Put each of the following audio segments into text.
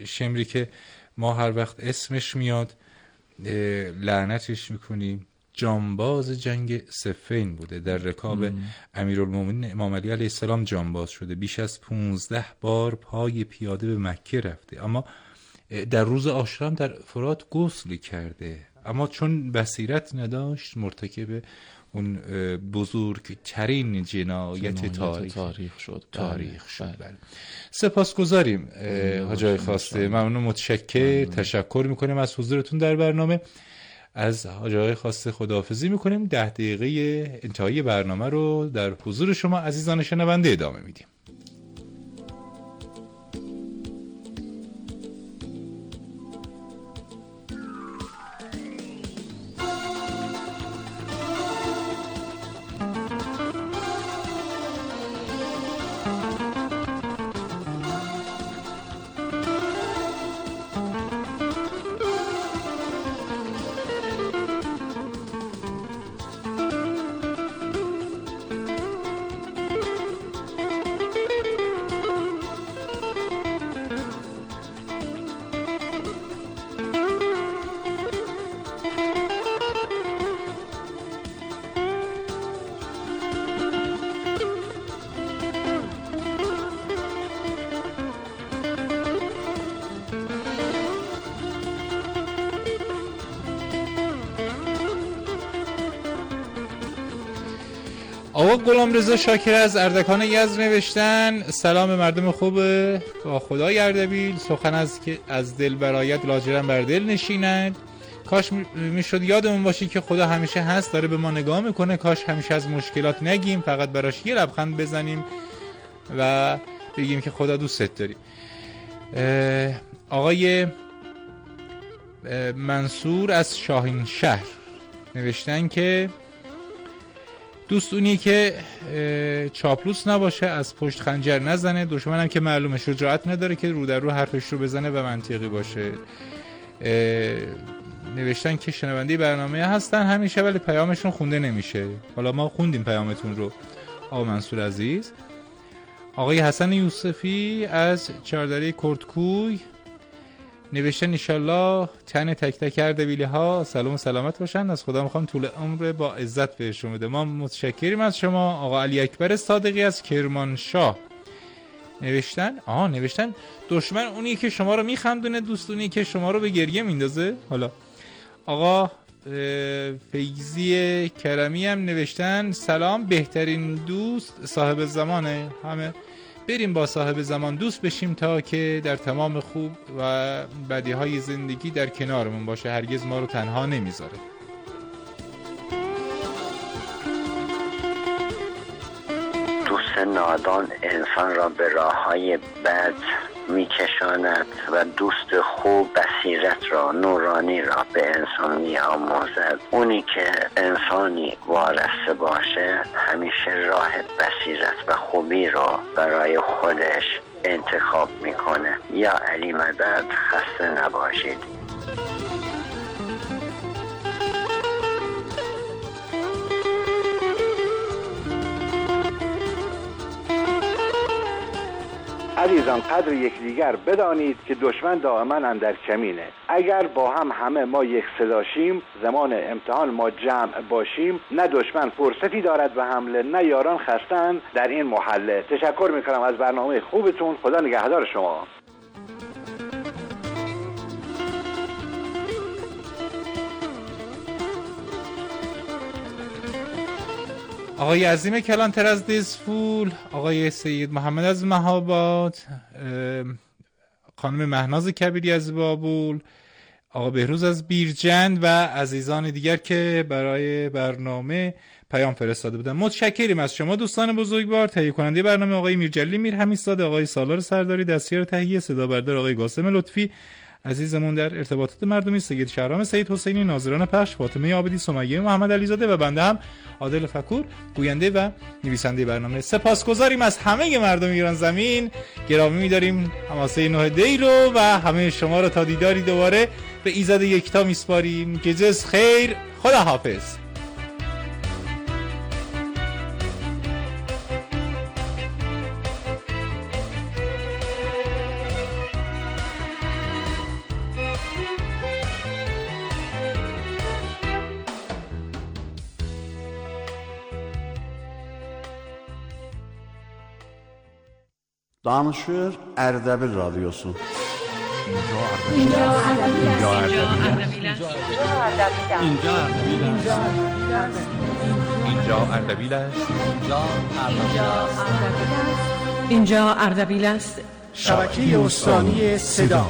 شمری که ما هر وقت اسمش میاد لعنتش میکنیم، جانباز جنگ صفین بوده، در رکاب امیرالمومنین امام علی علیه السلام جانباز شده، بیش از 15 بار پای پیاده به مکه رفته، اما در روز عاشورا در فرات غسل کرده، اما چون بصیرت نداشت مرتکب اون بزرگترین جنایت تاریخ شد. بله. سپاسگزاریم حاج آقای خواسته، ممنون، متشکر، تشکر میکنیم از حضورتون در برنامه. از حاج آقای خواسته خداحافظی میکنیم. 10 دقیقه انتهایی برنامه رو در حضور شما عزیزان شنونده ادامه میدیم. آقا غلامرضا شاکر از اردکان یزد نوشتن: سلام مردم خوب با خدای اردبیل، سخن از دل برآید لاجرم بر دل نشیند. کاش میشد یادمون باشی که خدا همیشه هست، داره به ما نگاه میکنه. کاش همیشه از مشکلات نگیم، فقط براش یه لبخند بزنیم و بگیم که خدا دوستت داری. آقای منصور از شاهین شهر نوشتن که دوست اونی که چاپلوس نباشه، از پشت خنجر نزنه، دشمنم که معلومه شجاعت نداره که رو در رو حرفش رو بزنه و منطقی باشه. نوشتن که شنونده برنامه هستن همیشه ولی پیامشون خونده نمیشه. حالا ما خوندیم پیامتون رو آقا منصور عزیز. آقای حسن یوسفی از چهاردره کردکوی نوشتن: انشالله تن تک تک اردبیلی ها سلام و سلامت باشن، از خدا میخوام طول عمر با عزت بهشون بده. ما متشکریم از شما. آقا علی اکبر صادقی از کرمانشاه نوشتن دشمن اونی که شما رو میخندونه، دوست اونی که شما رو به گریه میندازه. حالا آقا فیضی کرمی هم نوشتن: سلام، بهترین دوست صاحب زمانه، همه بریم با صاحب زمان دوست بشیم تا که در تمام خوب و بدیهای زندگی در کنارمون باشه، هرگز ما رو تنها نمیذاره. دوست نادان انسان را به راههای بد میکشاند و دوست خوب بصیرت را، نورانی را به انسان میآموزد. اونی که انسانی وارسته باشه همیشه راه بصیرت و خوبی را برای خودش انتخاب میکنه. یا علی مدد، خسته نباشید. عزیزان قدر یکدیگر بدانید که دشمن دائما اندر کمینه. اگر با هم همه ما یک صداشیم، زمان امتحان ما جمع باشیم، نه دشمن فرصتی دارد به حمله، نه یاران خستن در این محله. تشکر میکنم از برنامه خوبتون. خدا نگهدار شما. آقای عظیم کلانتر از دیزفول، آقای سید محمد از مهاباد، خانم مهناز کبیری از بابول، آقا بهروز از بیرجند و عزیزان دیگر که برای برنامه پیام فرستاده بودن. متشکریم از شما دوستان بزرگوار. تهیه کننده برنامه آقای میرجلی میرحمیزاده، آقای سالار سرداری، دستیار تهیه صدا بردار آقای قاسم لطفی عزیزمون، در ارتباطات مردمی سید شهرام، سید حسینی، ناظران پخش فاطمه عابدی، سمیه محمد علیزاده و بنده هم عادل فکور، گوینده و نویسنده برنامه. سپاسگزاریم از همه مردم ایران زمین، گرامی می‌داریم حماسه 9 دی رو و همه شما رو تا دیداری دوباره به ایزد یکتا میسپاریم. گجز خیر، خدا حافظ. Danışır Ərdəbil Radyosu. اینجا اردبیل است. شبکه استانی صدا.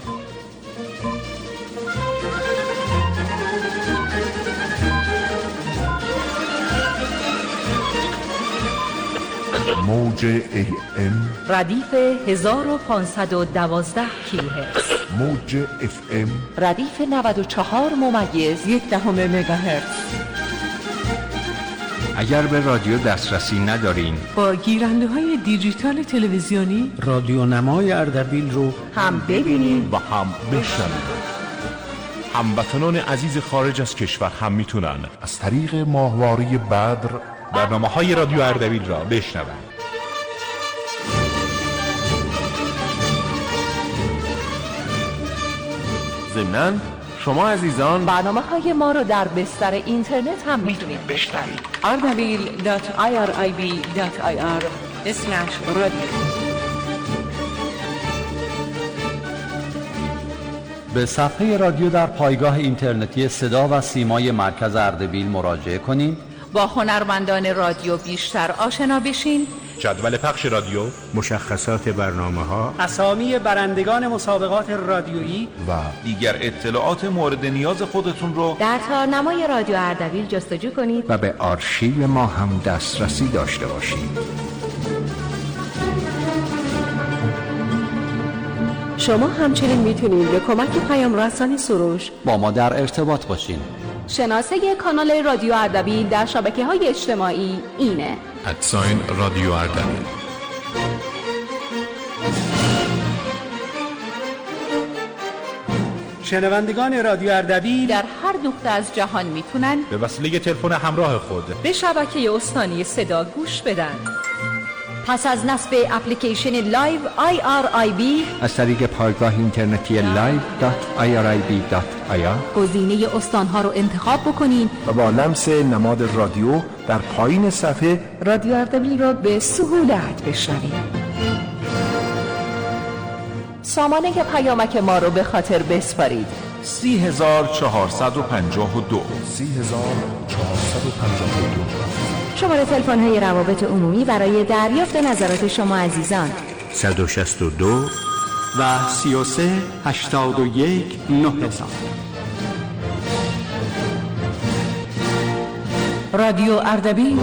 موج AM ردیف 1512 کیلوهرتز. موج FM ردیف 94.1 مگاهرتز. اگر به رادیو دسترسی ندارین، با گیرنده های دیجیتال تلویزیونی رادیو نمای اردبیل رو هم ببینید و هم بشنوید. هموطنان عزیز خارج از کشور هم میتونن از طریق ماهواره بدر برنامه‌های رادیو اردبیل را بشنوند. ضمناً شما عزیزان برنامه‌های ما رو در بستر اینترنت هم میتونید بشنوید. ardabil.irib.ir/radio. به صفحه رادیو در پایگاه اینترنتی صدا و سیمای مرکز اردبیل مراجعه کنید. با هنرمندان رادیو بیشتر آشنا بشین. جدول پخش رادیو، مشخصات برنامه‌ها، اسامی برندگان مسابقات رادیویی و دیگر اطلاعات مورد نیاز خودتون رو در تارنمای رادیو اردبیل جستجو کنید و به آرشیو ما هم دسترسی داشته باشید. شما همچنین میتونید به کمک پیام رسانی سروش با ما در ارتباط باشین. شناسه کانال رادیو اردبیل در شبکه‌های اجتماعی اینه: رادیو اردبیل. شنوندگان رادیو اردبیل در هر نقطه از جهان میتونن به وسیله تلفن همراه خود به شبکه استانی صدا گوش بدن. پس از نصب اپلیکیشن لایو IRIB از طریق پایگاه اینترنتی live.irib.ir گزینه استانها رو انتخاب بکنین و با لمس نماد رادیو در پایین صفحه رادیو اردبیل رو به سهولت بشنوید. سامانه پیامک ما رو به خاطر بسپارید: 30452 شماره تلفن های روابط عمومی برای دریافت نظرات شما عزیزان: 162 و 33 81 9000. رادیو اردبیل،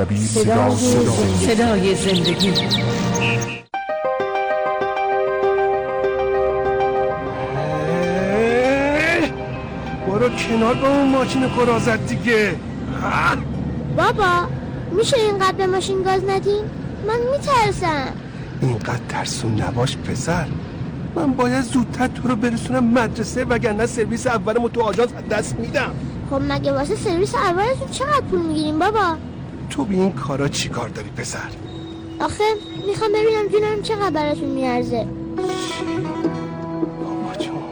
صدای زندگی. برو کنار با اون ماشین کرازت دیگه. بابا میشه اینقدر به ماشین گاز ندیم؟ من میترسم. اینقدر ترسون نباش پسر. من باید زودتر تو رو برسونم مدرسه وگرنه سرویس اولمو تو آژانس دست میدم. خب مگه واسه سرویس اولتون چقدر پول میگیریم بابا؟ تو به این کارا چی کار داری پسر؟ آخه میخوام ببینم جونم چقدر براتون میارزه. بابا جون.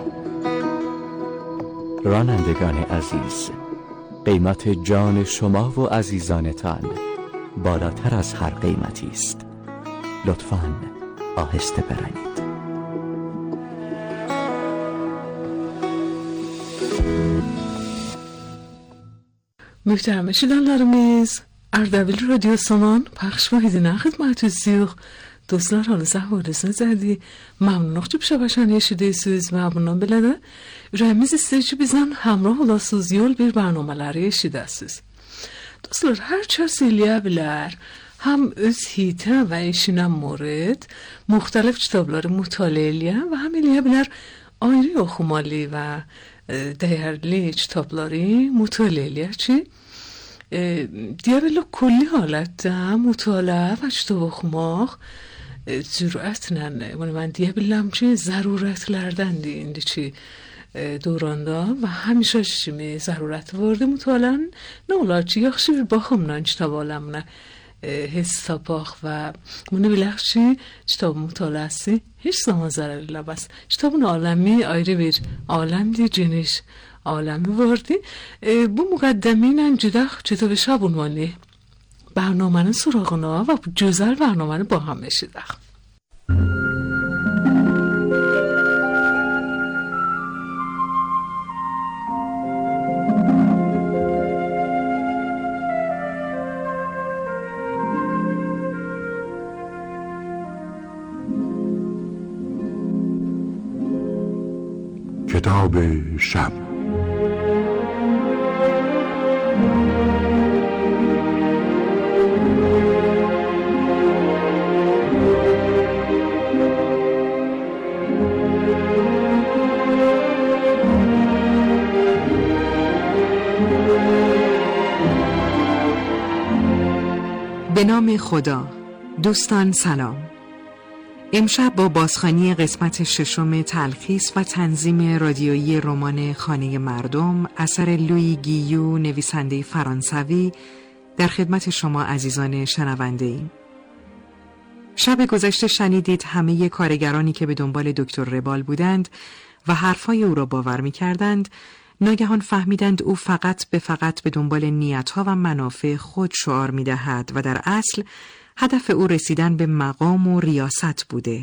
رانندگان عزیز، قیمت جان شما و عزیزانتان بالاتر از هر قیمتی است. لطفاً آهسته برانید. Muhterem eşitlerimiz, Ardabil Radyosu'nun pəxş vaxtına xidmətinizdəyik. Dostlar, halınız əhvalınız nədir? Məmnunluq ki, şəbəkəni eşidirsiniz. Məmnunam belə də ürəyimiz istəyir ki, bizdən həmrah olasınız, yol bir bərnamələri eşidəsiniz. Dostlar, hər kəs eləyə bilər. Həm öz hitə və işinə murad müxtəlif kitabları mütaliə eləyən və həm eləyə bilər ayrı oxumalı və dəyərli kitabları mütaliə eləyər ki, deyə belə kulli halətdə mütaliə və kitab oxumaq cürətlə, mən deyə biləm ki, zərurətlərdəndir indiki دورanda və həmişə kimi zərurət vardı mütaliənin. Nə olar ki, yaxşı bir baxımla kitab aləminə hiss tapaq və bunu bilək ki, kitab mütaliəsi heç zaman zərər eləməz. Kitabın aləmi ayrı bir aləmdir, geniş aləmi vardı. Bu müqəddəmi ilə gedək kitab şab ünvanlı برنامه‌nin سراغنا و gözəl برنامه‌ni با هم eşidək. کتاب شب. به نام خدا. دوستان سلام. امشب با بازخوانی قسمت ششم تلخیص و تنظیم رادیویی رمان خانه مردم اثر لویی گیو نویسنده فرانسوی در خدمت شما عزیزان شنونده ایم. شب گذشته شنیدید همه کارگرانی که به دنبال دکتر ربال بودند و حرفای او را باور می کردند ناگهان فهمیدند او فقط به دنبال نیتها و منافع خود شعار می دهد و در اصل هدف او رسیدن به مقام و ریاست بوده.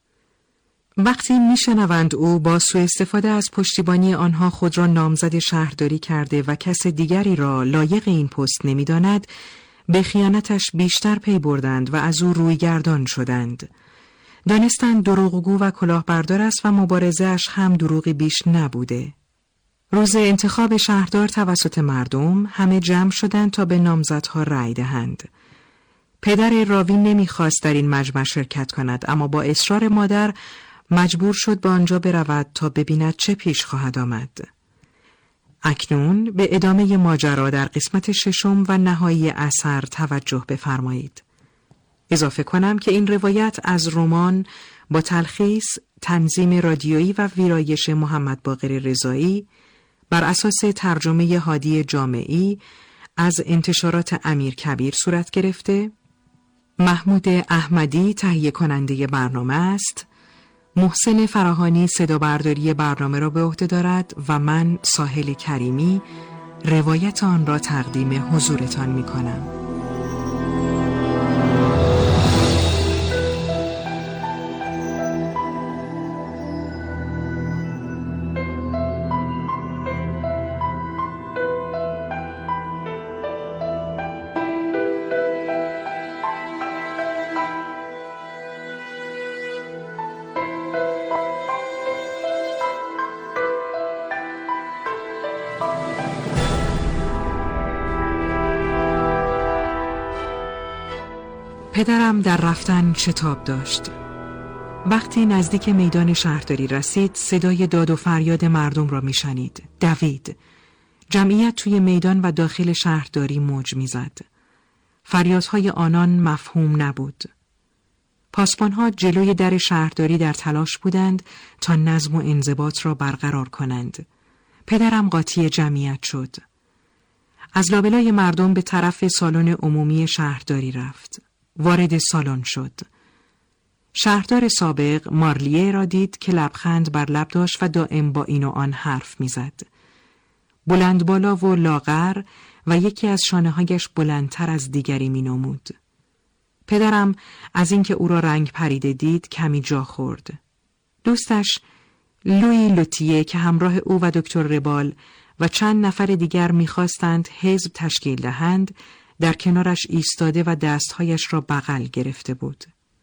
وقتی میشنوند او با سوء استفاده از پشتیبانی آنها خود را نامزد شهرداری کرده و کس دیگری را لایق این پست نمی‌داند، به خیانتش بیشتر پی بردند و از او رویگردان شدند. دانستند دروغگو و کلاهبردار است و مبارزه‌اش هم دروغی بیش نبوده. روز انتخاب شهردار توسط مردم همه جمع شدند تا به نامزدها رأی دهند. پدر راوی نمیخواست در این مجمع شرکت کند، اما با اصرار مادر مجبور شد به آنجا برود تا ببیند چه پیش خواهد آمد. اکنون به ادامه ماجرا در قسمت ششم و نهایی اثر توجه بفرمایید. اضافه کنم که این روایت از رمان با تلخیص، تنظیم رادیویی و ویرایش محمد باقر رضایی بر اساس ترجمه هادی جامعی از انتشارات امیر کبیر صورت گرفته. محمود احمدی تهیه کننده برنامه است. محسن فراهانی صدا برداری برنامه را به عهده دارد و من ساحل کریمی روایت آن را تقدیم حضورتان می کنم. پدرم در رفتن شتاب داشت. وقتی نزدیک میدان شهرداری رسید، صدای داد و فریاد مردم را میشنید. دوید. جمعیت توی میدان و داخل شهرداری موج میزد. فریادهای آنان مفهوم نبود. پاسبانها جلوی در شهرداری در تلاش بودند تا نظم و انضباط را برقرار کنند. پدرم قاطی جمعیت شد. از لابلای مردم به طرف سالن عمومی شهرداری رفت. وارد سالن شد. شهردار سابق مارلیه را دید که لبخند بر لب داشت و دائم با این و آن حرف میزد. بلند بالا و لاغر و یکی از شانه‌هایش بلندتر از دیگری مینمود. پدرم از اینکه او را رنگ پریده دید کمی جا خورد. دوستش لویی لوتیه که همراه او و دکتر ربال و چند نفر دیگر می‌خواستند حزب تشکیل دهند، در کنارش ایستاده و دستهایش را بغل گرفته بود.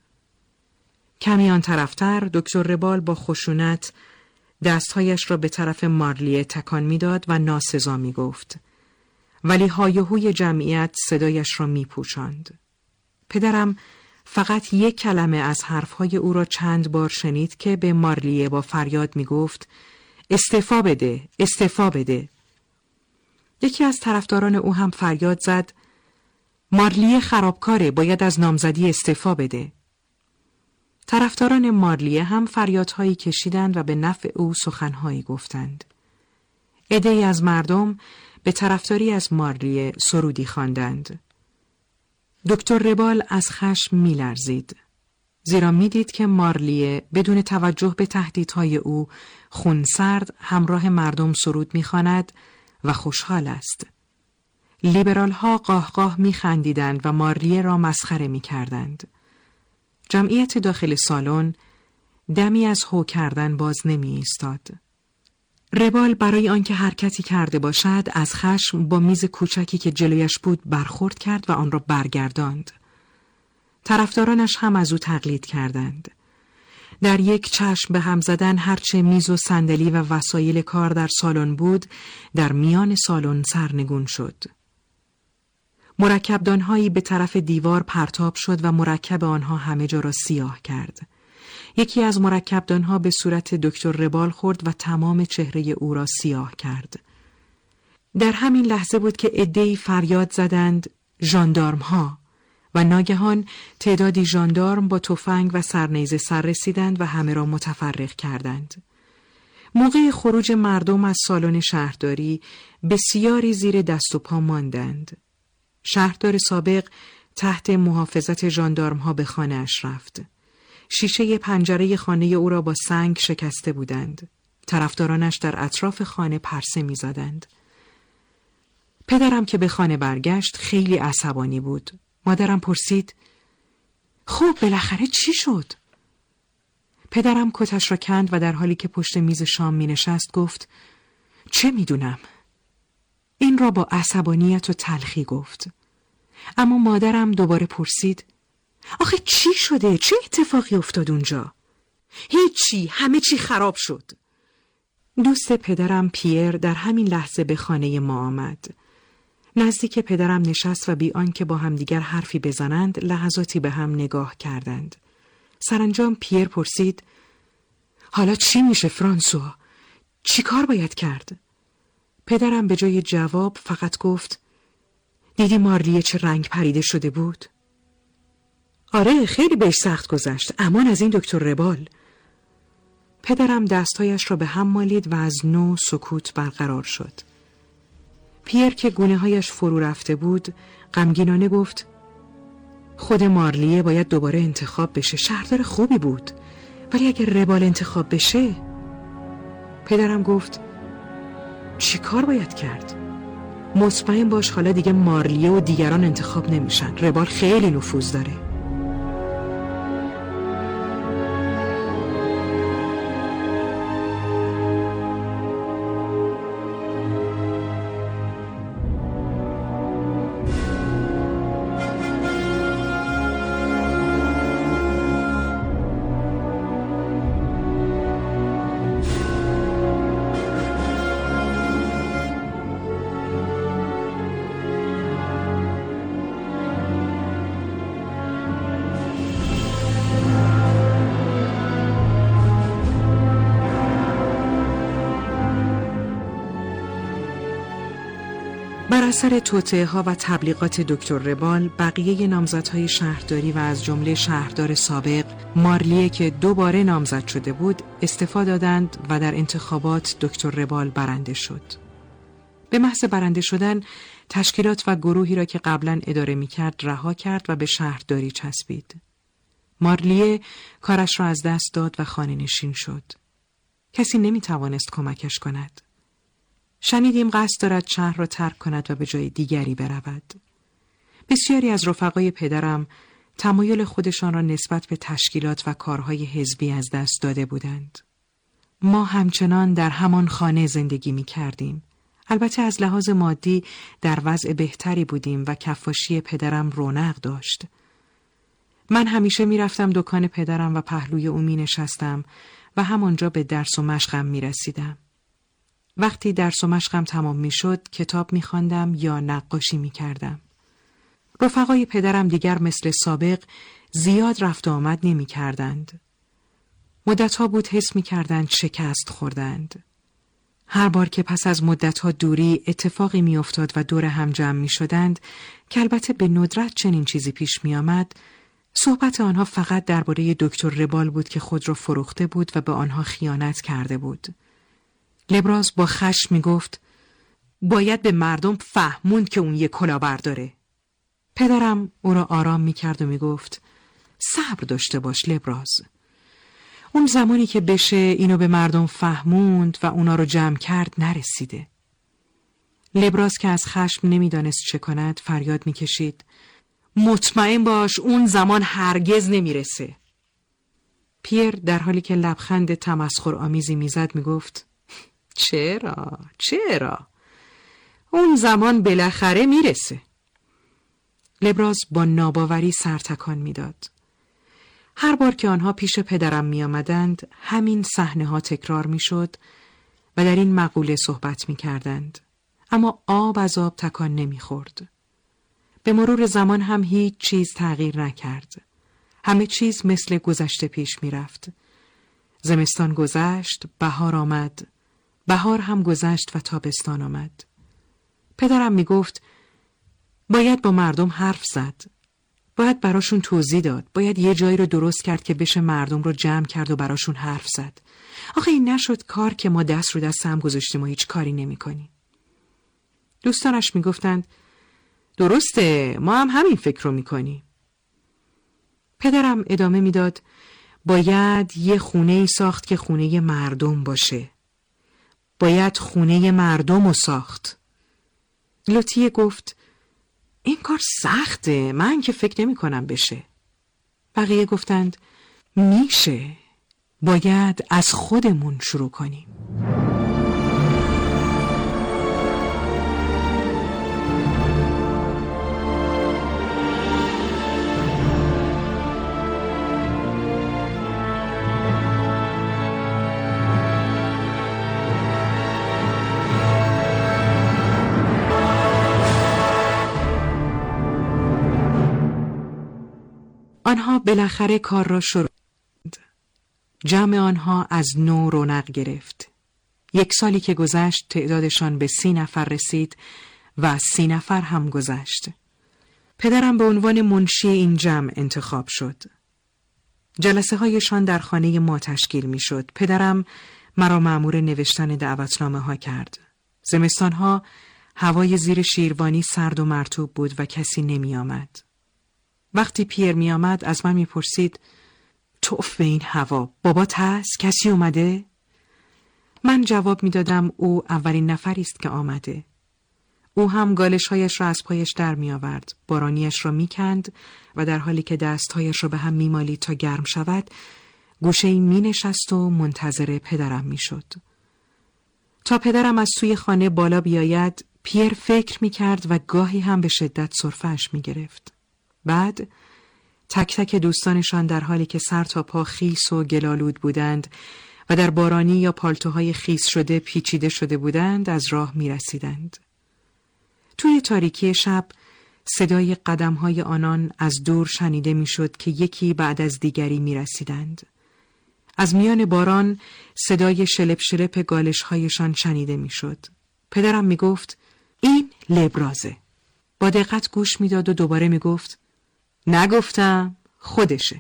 کمی آن طرفتر دکتر ربال با خشونت دستهایش را به طرف مارلیه تکان میداد و ناسزا میگفت، ولی های و هوی جمعیت صدایش را میپوشاند. پدرم فقط یک کلمه از حرفهای او را چند بار شنید که به مارلیه با فریاد میگفت استعفا بده، استعفا بده. یکی از طرفداران او هم فریاد زد مارلیه خرابکاره، باید از نامزدی استعفا بده. طرفداران مارلیه هم فریادهایی کشیدند و به نفع او سخنهایی گفتند. عده‌ای از مردم به طرفداری از مارلیه سرودی خواندند. دکتر ربال از خشم می‌لرزید، زیرا می‌دید که مارلیه بدون توجه به تهدیدهای او خونسرد همراه مردم سرود می‌خواند و خوشحال است. لیبرال ها قاه قاه می خندیدند و مارلیه را مسخره می کردند. جمعیت داخل سالن دمی از هو کردن باز نمی ایستاد. ربال برای آنکه حرکتی کرده باشد از خشم با میز کوچکی که جلویش بود برخورد کرد و آن را برگرداند. طرفدارانش هم از او تقلید کردند. در یک چشم به هم زدن هرچه میز و صندلی و وسایل کار در سالن بود در میان سالن سرنگون شد. مرکبدانهایی به طرف دیوار پرتاب شد و مرکب آنها همه جا را سیاه کرد. یکی از مرکبدانها به صورت دکتر ربال خورد و تمام چهره او را سیاه کرد. در همین لحظه بود که عده‌ای فریاد زدند ژاندارم‌ها و ناگهان تعدادی ژاندارم با تفنگ و سرنیزه سر رسیدند و همه را متفرق کردند. موقع خروج مردم از سالن شهرداری بسیاری زیر دست و پا ماندند. شهردار سابق تحت محافظت ژاندارم‌ها به خانه‌اش رفت. شیشه پنجره خانه او را با سنگ شکسته بودند. طرفدارانش در اطراف خانه پرسه می‌زدند. پدرم که به خانه برگشت خیلی عصبانی بود. مادرم پرسید خب بالاخره چی شد؟ پدرم کتش را کند و در حالی که پشت میز شام می‌نشست گفت چه می‌دونم؟ این را با عصبانیت و تلخی گفت. اما مادرم دوباره پرسید آخه چی شده؟ چه اتفاقی افتاد اونجا؟ هیچی، همه چی خراب شد. دوست پدرم پیر در همین لحظه به خانه ما آمد. نزدیک پدرم نشست و بی آنکه با همدیگر حرفی بزنند لحظاتی به هم نگاه کردند. سرانجام پیر پرسید حالا چی میشه فرانسوا؟ چی کار باید کرد؟ پدرم به جای جواب فقط گفت دیدی مارلیه چه رنگ پریده شده بود؟ آره خیلی بهش سخت گذشت. امان از این دکتر ربال. پدرم دستهایش را به هم مالید و از نو سکوت برقرار شد. پیر که گونه هایش فرو رفته بود غمگینانه گفت خود مارلیه باید دوباره انتخاب بشه. شهردار خوبی بود ولی اگر ربال انتخاب بشه. پدرم گفت چی کار باید کرد؟ مطمئن باش حالا دیگه مارلیه و دیگران انتخاب نمیشن. ربال خیلی نفوذ داره. بر اثر توطئه‌ها و تبلیغات دکتر ربال بقیه نامزدهای شهرداری و از جمله شهردار سابق مارلیه که 2 باره نامزد شده بود استعفا دادند و در انتخابات دکتر ربال برنده شد. به محض برنده شدن تشکیلات و گروهی را که قبلا اداره می‌کرد رها کرد و به شهرداری چسبید. مارلیه کارش را از دست داد و خانه نشین شد. کسی نمی‌توانست کمکش کند. شنیدیم قصد دارد شهر را ترک کند و به جای دیگری برود. بسیاری از رفقای پدرم تمایل خودشان را نسبت به تشکیلات و کارهای حزبی از دست داده بودند. ما همچنان در همان خانه زندگی می کردیم. البته از لحاظ مادی در وضع بهتری بودیم و کفاشی پدرم رونق داشت. من همیشه می رفتم دکان پدرم و پهلوی او می نشستم و همانجا به درس و مشقم می رسیدم. وقتی درس و مشقم تمام می شد کتاب می خواندم یا نقاشی می کردم. رفقای پدرم دیگر مثل سابق زیاد رفت و آمد نمی کردند. مدتها بود حس می کردند شکست خوردند. هر بار که پس از مدتها دوری اتفاقی می افتاد و دور هم جمع می شدند که البته به ندرت چنین چیزی پیش می آمد، صحبت آنها فقط درباره دکتر ربال بود که خود را فروخته بود و به آنها خیانت کرده بود. لبراز با خشم می گفت باید به مردم فهموند که اون یک کلاهبرداره. پدرم او را آرام می کرد و می گفت صبر داشته باش لبراز. اون زمانی که بشه اینو به مردم فهموند و اونا رو جمع کرد نرسیده. لبراز که از خشم نمی دانست چه کند فریاد می کشید مطمئن باش اون زمان هرگز نمیرسه. پیر در حالی که لبخند تمسخرآمیزی میزد میگفت چرا؟ اون زمان بالاخره میرسه. لبراز با ناباوری سر تکان میداد. هر بار که آنها پیش پدرم می آمدند همین صحنه ها تکرار می شد و در این مقوله صحبت می کردند. اما آب از آب تکان نمی خورد. به مرور زمان هم هیچ چیز تغییر نکرد. همه چیز مثل گذشته پیش می رفت. زمستان گذشت، بهار آمد. بهار هم گذشت و تابستان آمد. پدرم می گفت باید با مردم حرف زد. باید براشون توضیح داد. باید یه جایی رو درست کرد که بشه مردم رو جمع کرد و براشون حرف زد. آخه این نشد کار که ما دست رو دست هم گذاشتیم و هیچ کاری نمی کنیم. دوستانش می گفتند درسته، ما هم همین فکر رو می کنیم. پدرم ادامه می داد باید یه خونه‌ای ساخت که خونه مردم باشه. باید خونه مردم رو ساخت. لوتیه گفت این کار سخته، من که فکر نمی کنم بشه. بقیه گفتند میشه، باید از خودمون شروع کنیم. آنها بالاخره کار را شروع کردند. جمع آنها از نو رونق گرفت. 1 سالی که گذشت تعدادشان به 30 نفر رسید و 30 نفر هم گذشت. پدرم به عنوان منشی این جمع انتخاب شد. جلسه هایشان در خانه ما تشکیل می شد. پدرم مرا مأمور نوشتن دعوتنامه ها کرد. زمستان ها هوای زیر شیروانی سرد و مرطوب بود و کسی نمی آمد. وقتی پیر می آمد از من می پرسید توف به این هوا، بابات هست؟ کسی اومده؟ من جواب می دادم او اولین نفری است که آمده. او هم گالش‌هایش را از پایش در می آورد، بارانیش را می کند و در حالی که دستهایش را به هم می مالید تا گرم شود گوشه‌ای می نشست و منتظر پدرم می شد. تا پدرم از سوی خانه بالا بیاید پیر فکر می کرد و گاهی هم به شدت سرفه‌اش می گرفت. بعد تک تک دوستانشان در حالی که سر تا پا خیس و گلالود بودند و در بارانی یا پالتوهای خیس شده پیچیده شده بودند از راه می رسیدند. توی تاریکی شب صدای قدم‌های آنان از دور شنیده می شد که یکی بعد از دیگری می رسیدند. از میان باران صدای شلپ شلپ گالش‌هایشان شنیده می شد. پدرم می گفت این لبرازه. با دقت گوش می داد و دوباره می گفت نگفتم، خودشه.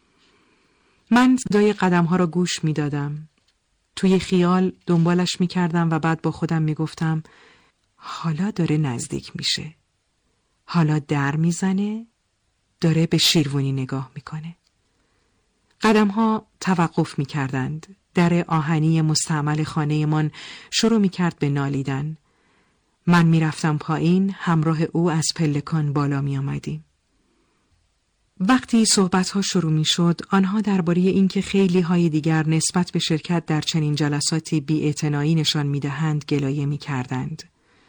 من صدای قدم‌ها را گوش می دادم. توی خیال دنبالش می کردم و بعد با خودم می گفتم حالا داره نزدیک میشه. حالا در میزنه، داره به شیروانی نگاه میکنه. قدم‌ها توقف میکردند. در آهنی مستعمل خانه‌مان شروع میکرد به نالیدن. من میرفتم پایین، همراه او از پلکان بالا میآمدیم. وقتی صحبت‌ها شروع میشد، آنها درباره اینکه خیلی های دیگر نسبت به شرکت در چنین جلساتی بی‌اعتنایی نشان میدهند گلایه میکردند.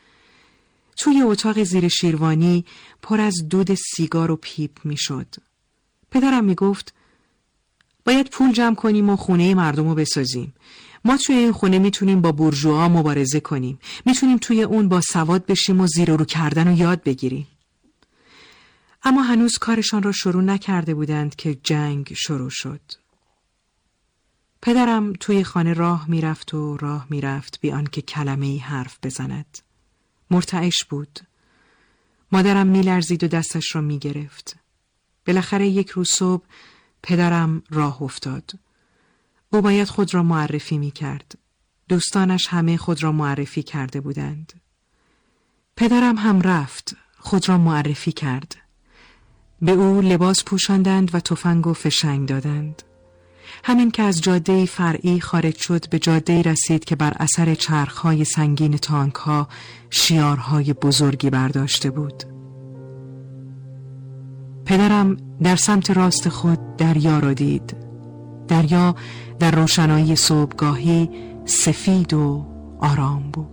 توی اتاق زیر شیروانی پر از دود سیگار و پیپ میشد. پدرم میگفت باید پول جمع کنیم و خونه مردم رو بسازیم. ما توی این خونه میتونیم با بورژوا مبارزه کنیم. میتونیم توی اون با سواد بشیم و زیر و رو کردن رو یاد بگیریم. اما هنوز کارشان را شروع نکرده بودند که جنگ شروع شد. پدرم توی خانه راه میرفت بی آنکه کلمه‌ای حرف بزند. مرتعش بود. مادرم میلرزید و دستش را میگرفت. بالاخره یک روز صبح پدرم راه افتاد. او باید خود را معرفی میکرد. دوستانش همه خود را معرفی کرده بودند. پدرم هم رفت، خود را معرفی کرد. به او لباس پوشاندند و تفنگ و فشنگ دادند. همین که از جاده فرعی خارج شد به جاده رسید که بر اثر چرخهای سنگین تانک‌ها شیارهای بزرگی برداشته بود. پدرم در سمت راست خود دریا را دید. دریا در روشنایی صبحگاهی سفید و آرام بود.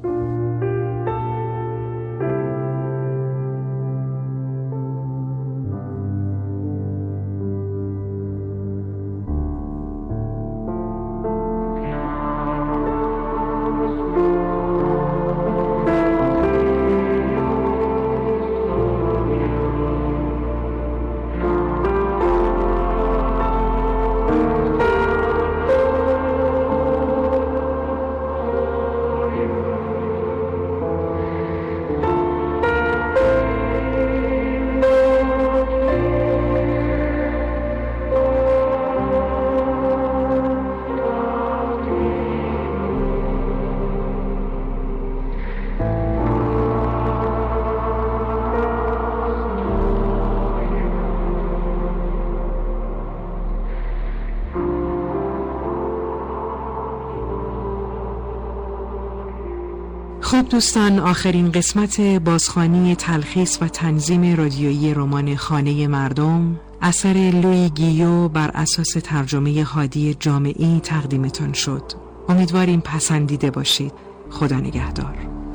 خب دوستان، آخرین قسمت بازخوانی تلخیص و تنظیم رادیویی رمان خانه مردم اثر لویی گیو بر اساس ترجمه هادی جامعی تقدیمتان شد. امیدواریم پسندیده باشید. خدا نگهدار.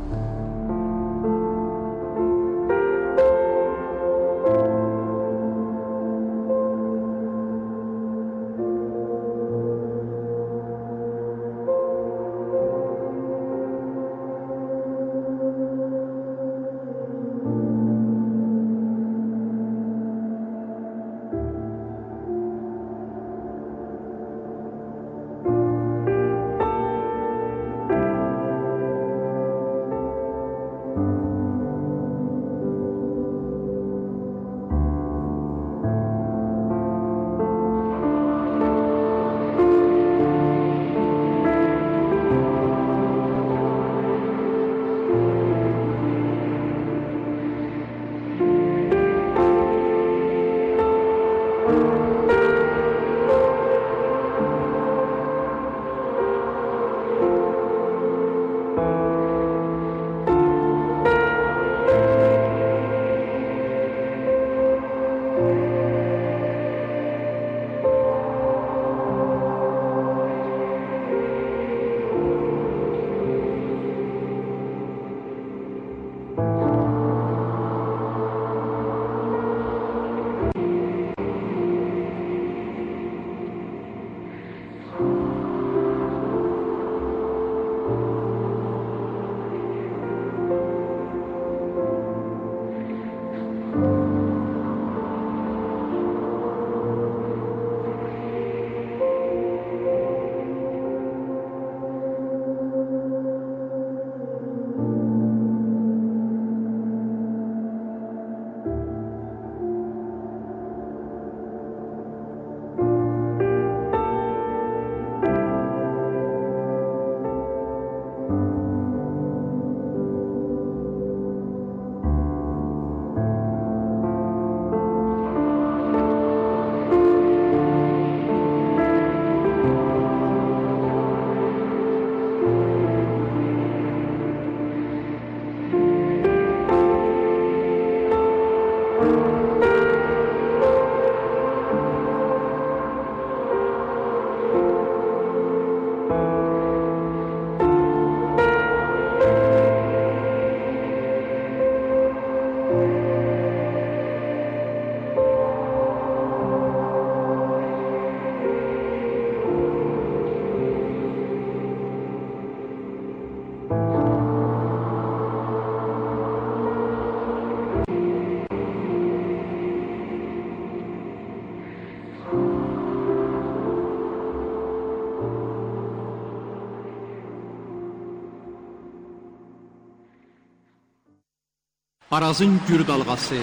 Arazın gür dalğası,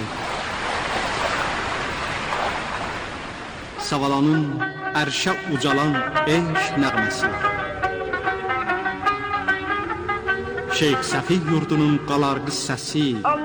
Savalanın ərşə ucalan eşq nəğməsi, Şeyx Səfi yurdunun qalar qıssəsi,